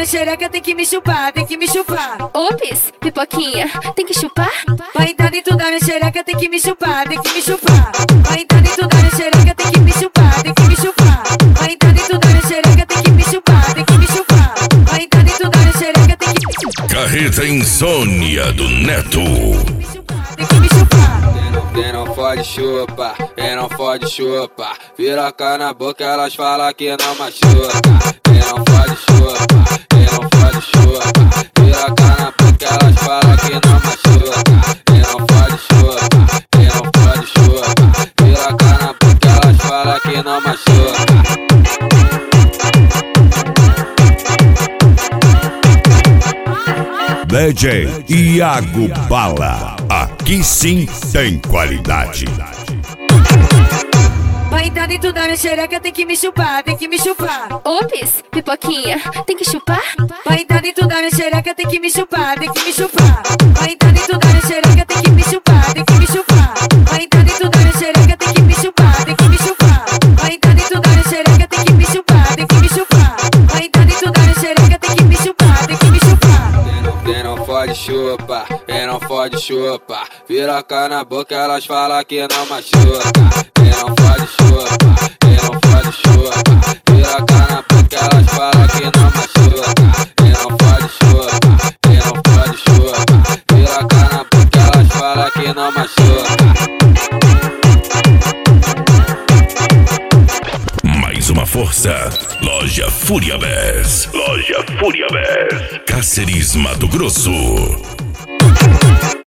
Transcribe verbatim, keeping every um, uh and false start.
na xereca, tem que me chupar, tem que me chupar. Ops, pipoquinha, tem que chupar? Vai dando e tu dá na xereca, tem que me chupar, tem que me chupar. Vai dando e tu dá na xereca, tem que me chupar, tem que me chupar. Vai dando e tu dá na xereca, tem que me chupar, tem que me chupar. Vai dando e tu dá na xereca, tem que... Carreta Insônia do Neto. Tem que me chupar. Quem não pode chupa, quem não pode chupa. Piroca na boca, elas falam que não machuca. Quem não pode chupa, quem não pode chupa. Piroca na boca, elas falam que não machuca. Quem não pode chupa, quem não pode chupa. Piroca na boca, elas falam que não machuca. D J Iago Bala, aqui sim tem qualidade. Vai dando e tu dá na xereca, tem que me chupar, tem que me chupar. Ops, pipoquinha, tem que chupar? Vai dando e tu dá na xereca, tem que me chupar, tem que me chupar. Vai dando e tu dá na xereca, tem que me chupar, tem que me chupar. Vai dando e tu dá na xereca, tem que me chupar, tem que me chupar. Vai dando e tu dá na xereca, tem que me chupar, tem que me chupar. Vai dando e tu dá na xereca, tem que me chupar, tem que me chupar. Quem não pode chupa, quem não pode chupa. Piroca na boca, elas falam que não machuca. Quem não pode chupa, quem não pode chupa. Piroca na boca, elas falam que não machuca. Quem não pode chupa, quem não pode chupa. Piroca na boca, elas falam que não machuca. Mais uma força, Loja Fúria dez. Loja Fúria dez. Cáceres, Mato Grosso.